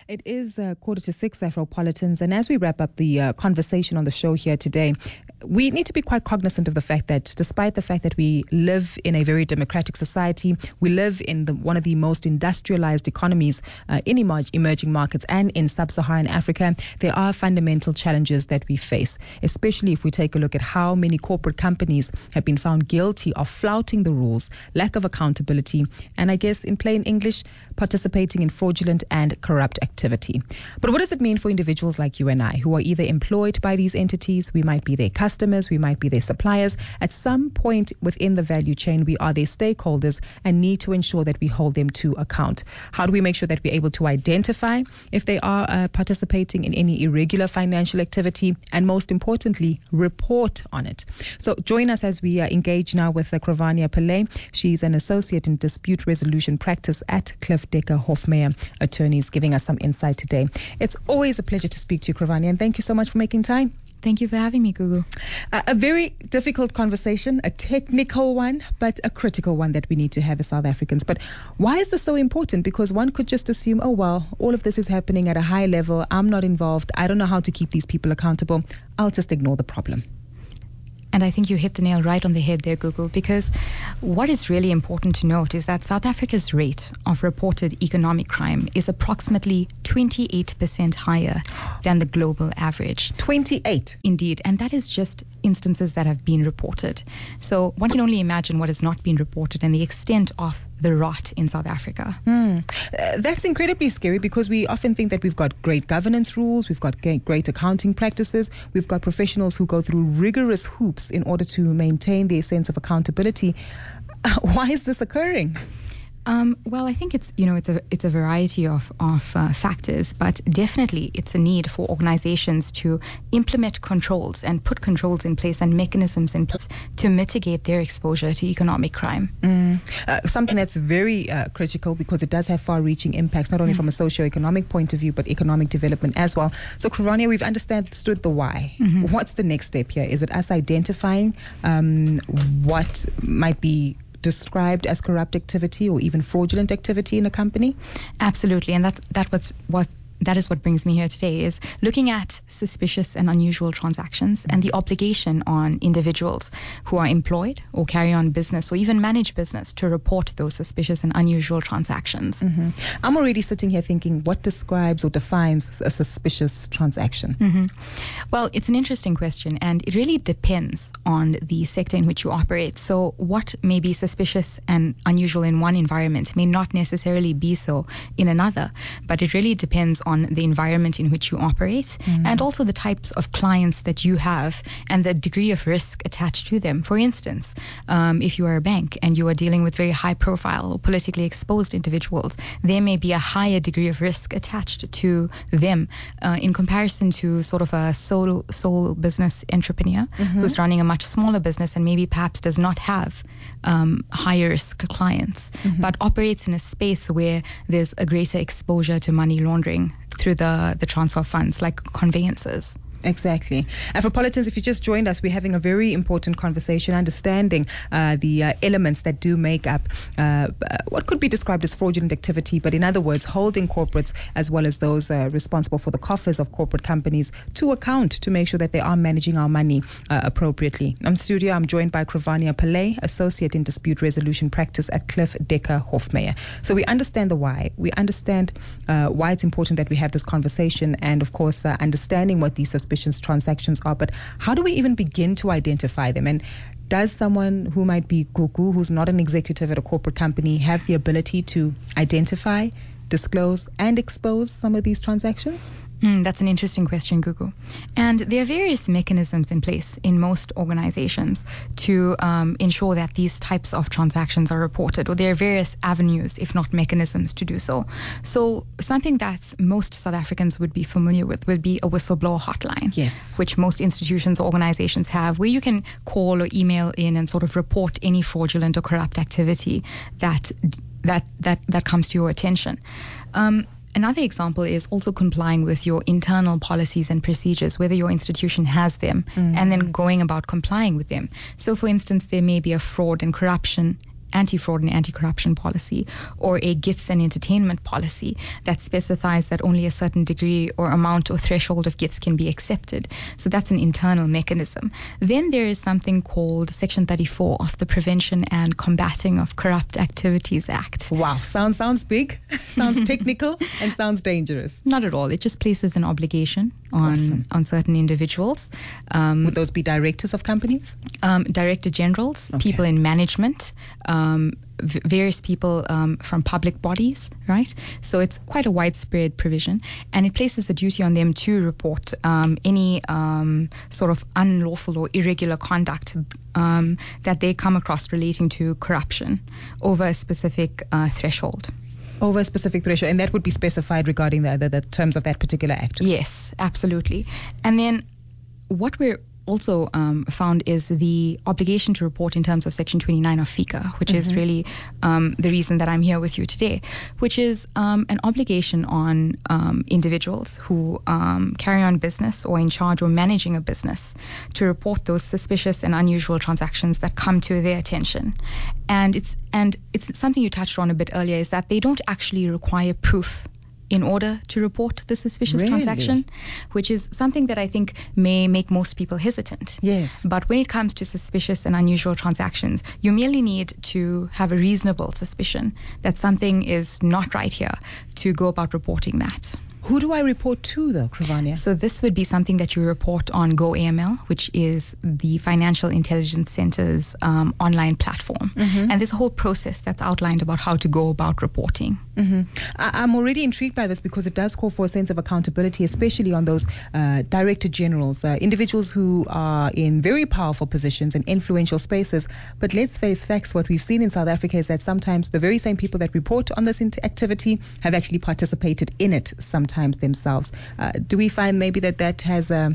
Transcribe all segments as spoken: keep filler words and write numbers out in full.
It is uh, quarter to six, Afropolitans, and as we wrap up the uh, conversation on the show here today, we need to be quite cognizant of the fact that despite the fact that we live in a very democratic society, we live in the, one of the most industrialized economies uh, in emerg- emerging markets and in sub-Saharan Africa, there are fundamental challenges that we face, especially if we take a look at how many corporate companies have been found guilty of flouting the rules, lack of accountability, and I guess in plain English, participating in fraudulent and corrupt activity. But what does it mean for individuals like you and I who are either employed by these entities, we might be their customers, we might be their suppliers. At some point within the value chain, we are their stakeholders and need to ensure that we hold them to account. How do we make sure that we're able to identify if they are uh, participating in any irregular financial activity, and most importantly, report on it? So join us as we uh, engage now with uh, Cravania Pillay. She's an associate in dispute resolution practice at Cliff Decker Hofmeyr Attorneys, giving us some insight today. It's always a pleasure to speak to you, Cravania, and thank you so much for making time. Thank you for having me, Gugu. Uh, a very difficult conversation, a technical one, but a critical one that we need to have as South Africans. But why is this so important? Because one could just assume, oh, well, all of this is happening at a high level. I'm not involved. I don't know how to keep these people accountable. I'll just ignore the problem. And I think you hit the nail right on the head there, Gugu, because what is really important to note is that South Africa's rate of reported economic crime is approximately twenty-eight percent higher than the global average. twenty-eight? Indeed. And that is just instances that have been reported. So one can only imagine what has not been reported and the extent of the rot in South Africa. Mm. Uh, that's incredibly scary because we often think that we've got great governance rules, we've got great accounting practices, we've got professionals who go through rigorous hoops in order to maintain their sense of accountability. Uh, why is this occurring? Um, well, I think it's, you know, it's a it's a variety of, of uh, factors, but definitely it's a need for organizations to implement controls and put controls in place and mechanisms in place to mitigate their exposure to economic crime. Mm. Uh, something that's very uh, critical because it does have far-reaching impacts, not only mm. from a socio-economic point of view, but economic development as well. So, Cravania, we've understood the why. Mm-hmm. What's the next step here? Is it us identifying um, what might be described as corrupt activity or even fraudulent activity in a company? Absolutely, and that's that was what that is what brings me here today, is looking at suspicious and unusual transactions mm-hmm. and the obligation on individuals who are employed or carry on business or even manage business to report those suspicious and unusual transactions. Mm-hmm. I'm already sitting here thinking, what describes or defines a suspicious transaction? Mm-hmm. Well, it's an interesting question, and it really depends on the sector in which you operate. So what may be suspicious and unusual in one environment may not necessarily be so in another, but it really depends on the environment in which you operate mm. and also the types of clients that you have and the degree of risk attached to them. For instance, um, if you are a bank and you are dealing with very high profile or politically exposed individuals, there may be a higher degree of risk attached to them uh, in comparison to sort of a sole, sole business entrepreneur mm-hmm. who's running a much smaller business and maybe perhaps does not have um, higher risk clients, mm-hmm. but operates in a space where there's a greater exposure to money laundering through the, the transfer of funds, like conveyances. Exactly. Afropolitans, if you just joined us, we're having a very important conversation, understanding uh, the uh, elements that do make up uh, what could be described as fraudulent activity, but in other words, holding corporates as well as those uh, responsible for the coffers of corporate companies to account to make sure that they are managing our money uh, appropriately. I'm studio, I'm joined by Cravania Pillay, associate in dispute resolution practice at Cliff Decker Hofmeyr. So we understand the why. We understand uh, why it's important that we have this conversation, and of course, uh, understanding what these suspicious transactions are, but how do we even begin to identify them? And does someone who might be Gugu, who's not an executive at a corporate company, have the ability to identify, disclose, and expose some of these transactions? Mm, that's an interesting question, Gugu. And there are various mechanisms in place in most organizations to um, ensure that these types of transactions are reported, or there are various avenues, if not mechanisms, to do so. So something that most South Africans would be familiar with would be a whistleblower hotline, yes, which most institutions or organizations have, where you can call or email in and sort of report any fraudulent or corrupt activity that that that, that comes to your attention. Um, Another example is also complying with your internal policies and procedures, whether your institution has them, mm. and then going about complying with them. So, for instance, there may be a fraud and corruption anti-fraud and anti-corruption policy, or a gifts and entertainment policy that specifies that only a certain degree or amount or threshold of gifts can be accepted. So that's an internal mechanism. Then there is something called Section thirty-four of the Prevention and Combating of Corrupt Activities Act. Wow, sounds sounds big, sounds technical, and sounds dangerous. Not at all. It just places an obligation on Awesome. on certain individuals. Um, Would those be directors of companies? um, director generals, Okay. people in management, um, v- various people um, from public bodies, right? So it's quite a widespread provision, and it places a duty on them to report um, any um, sort of unlawful or irregular conduct um, that they come across relating to corruption over a specific uh, threshold. Over a specific threshold, and that would be specified regarding the, the, the terms of that particular act. Yes, absolutely. And then what we're also um, found is the obligation to report in terms of Section twenty-nine of FICA, which is really um, the reason that I'm here with you today, which is um, an obligation on um, individuals who um, carry on business or in charge or managing a business to report those suspicious and unusual transactions that come to their attention. And it's and it's something you touched on a bit earlier, is that they don't actually require proof in order to report the suspicious Really? transaction, which is something that I think may make most people hesitant. Yes. But when it comes to suspicious and unusual transactions, you merely need to have a reasonable suspicion that something is not right here to go about reporting that. Who do I report to, though, Cravania? So this would be something that you report on GoAML, which is the Financial Intelligence Center's um, online platform. Mhm. And there's a whole process that's outlined about how to go about reporting. Mm-hmm. I- I'm already intrigued by this because it does call for a sense of accountability, especially on those uh, director generals, uh, individuals who are in very powerful positions and influential spaces. But let's face facts. What we've seen in South Africa is that sometimes the very same people that report on this int- activity have actually participated in it sometimes themselves. Uh, do we find maybe that that has a,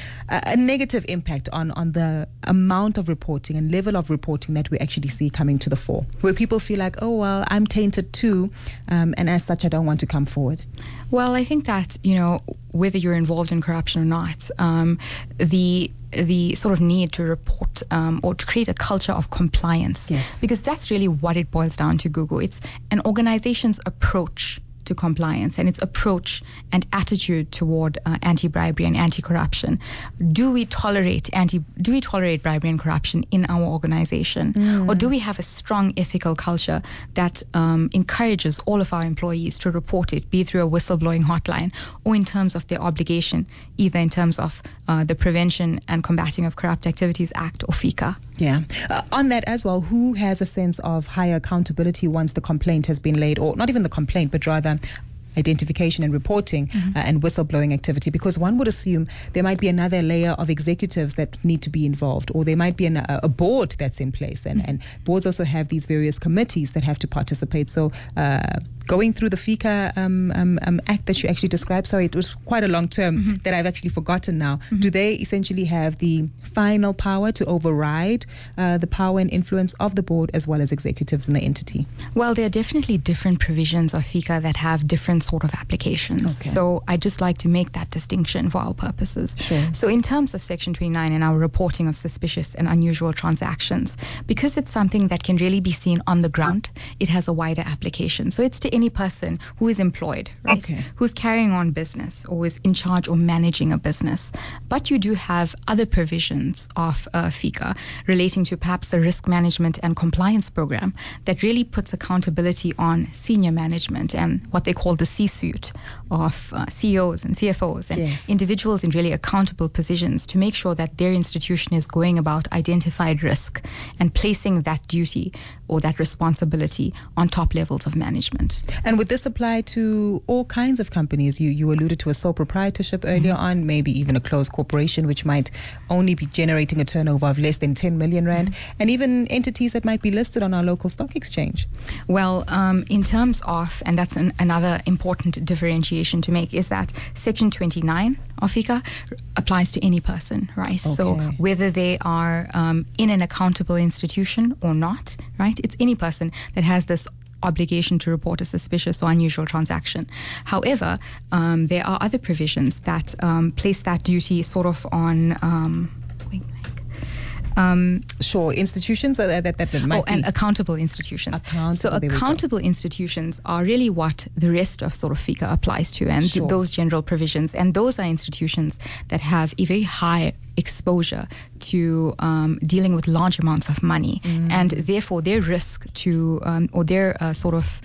a a negative impact on, on the amount of reporting and level of reporting that we actually see coming to the fore, where people feel like, oh, well, I'm tainted too, um, and as such, I don't want to come forward? Well, I think that, you know, whether you're involved in corruption or not, um, the the sort of need to report um, or to create a culture of compliance, Yes. because that's really what it boils down to, Google. It's an organization's approach to compliance and its approach and attitude toward uh, anti-bribery and anti-corruption. Do we tolerate anti? Do we tolerate bribery and corruption in our organization, Mm. or do we have a strong ethical culture that um, encourages all of our employees to report it, be through a whistleblowing hotline or in terms of their obligation, either in terms of uh, the Prevention and Combating of Corrupt Activities Act or FICA? Yeah. Uh, on that as well, who has a sense of higher accountability once the complaint has been laid, or not even the complaint, but rather identification and reporting uh, and whistleblowing activity? Because one would assume there might be another layer of executives that need to be involved, or there might be an, a, a board that's in place, and, and boards also have these various committees that have to participate. So uh, going through the FICA um, um, um, act that you actually described, sorry, it was quite a long term Mm-hmm. that I've actually forgotten now. Mm-hmm. Do they essentially have the final power to override uh, the power and influence of the board as well as executives in the entity? Well, there are definitely different provisions of FICA that have different sort of applications. Okay. So I just like to make that distinction for our purposes. Sure. So in terms of Section twenty-nine and our reporting of suspicious and unusual transactions, because it's something that can really be seen on the ground, it has a wider application. So it's to any person who is employed, right? Okay. Who's carrying on business or is in charge or managing a business. But you do have other provisions of uh, FICA relating to perhaps the risk management and compliance program that really puts accountability on senior management and what they call the C-suite of uh, C E Os and C F Os and Yes. individuals in really accountable positions to make sure that their institution is going about identified risk and placing that duty or that responsibility on top levels of management. And would this apply to all kinds of companies? You you alluded to a sole proprietorship earlier Mm-hmm. on, maybe even a closed corporation, which might only be generating a turnover of less than ten million rand, Mm-hmm. and even entities that might be listed on our local stock exchange. Well, um, in terms of, and that's an, another important differentiation to make, is that Section twenty-nine of FICA applies to any person, right? So Okay. whether they are um, in an accountable institution or not, right? It's any person that has this obligation to report a suspicious or unusual transaction. However, um, there are other provisions that um, place that duty sort of on um, Um, sure, institutions are that that, that might oh, be. and accountable institutions. Accountable, so accountable institutions are really what the rest of sort of FICA applies to, and Sure. those general provisions. And those are institutions that have a very high exposure to um, dealing with large amounts of money, Mm. and therefore their risk to um, or their uh, sort of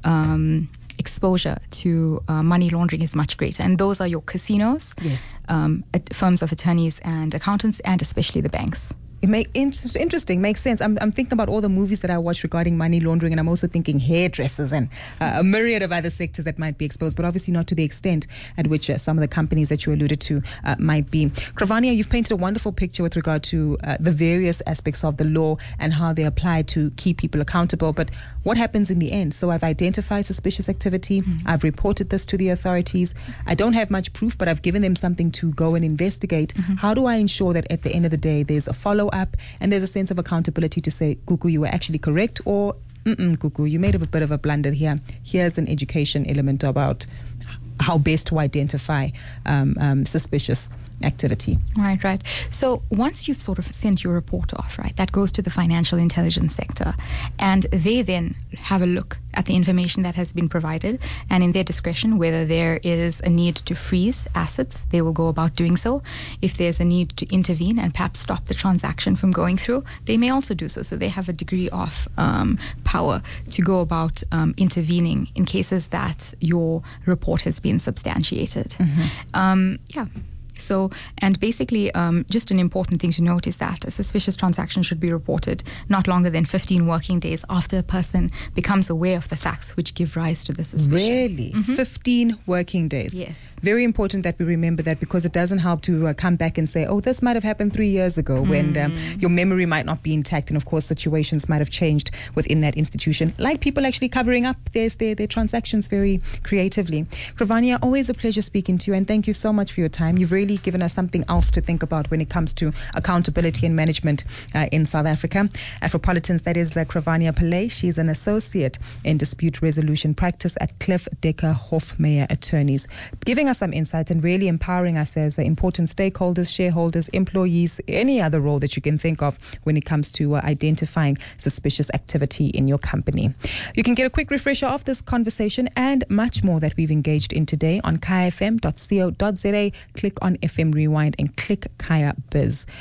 um, exposure to uh, money laundering is much greater. And those are your casinos, Yes. um, at- firms of attorneys and accountants, and especially the banks. It make inter- interesting, makes sense. I'm, I'm thinking about all the movies that I watch regarding money laundering, and I'm also thinking hairdressers and uh, a myriad of other sectors that might be exposed, but obviously not to the extent at which uh, some of the companies that you alluded to uh, might be. Cravania, you've painted a wonderful picture with regard to uh, the various aspects of the law and how they apply to keep people accountable. But what happens in the end? So I've identified suspicious activity. Mm-hmm. I've reported this to the authorities. I don't have much proof, but I've given them something to go and investigate. Mm-hmm. How do I ensure that at the end of the day there's a follow up and there's a sense of accountability to say, Gugu, you were actually correct, or mm-mm, Gugu, you made a bit of a blunder here. Here's an education element about how best to identify um, um, suspicious activity. Right, right. So once you've sort of sent your report off, right, that goes to the financial intelligence sector, and they then have a look at the information that has been provided, and in their discretion, whether there is a need to freeze assets, they will go about doing so. If there's a need to intervene and perhaps stop the transaction from going through, they may also do so. So they have a degree of um, power to go about um, intervening in cases that your report has been substantiated. Mm-hmm. Um, yeah. So, and basically, um, just an important thing to note is that a suspicious transaction should be reported not longer than fifteen working days after a person becomes aware of the facts which give rise to the suspicion. Really? Mm-hmm. fifteen working days? Yes. Very important that we remember that, because it doesn't help to uh, come back and say, oh, this might have happened three years ago, mm. when um, your memory might not be intact. And of course, situations might have changed within that institution, like people actually covering up their, their, their transactions very creatively. Cravania, always a pleasure speaking to you, and thank you so much for your time. You've really given us something else to think about when it comes to accountability and management uh, in South Africa. Afropolitans, that is uh, Cravania Pillay. She's an associate in dispute resolution practice at Cliff Decker Hofmeyer Attorneys, giving us some insights and really empowering us as uh, important stakeholders, shareholders, employees, any other role that you can think of when it comes to uh, identifying suspicious activity in your company. You can get a quick refresher of this conversation and much more that we've engaged in today on kaya f m dot co dot za. Click on F M Rewind and click Kaya Biz.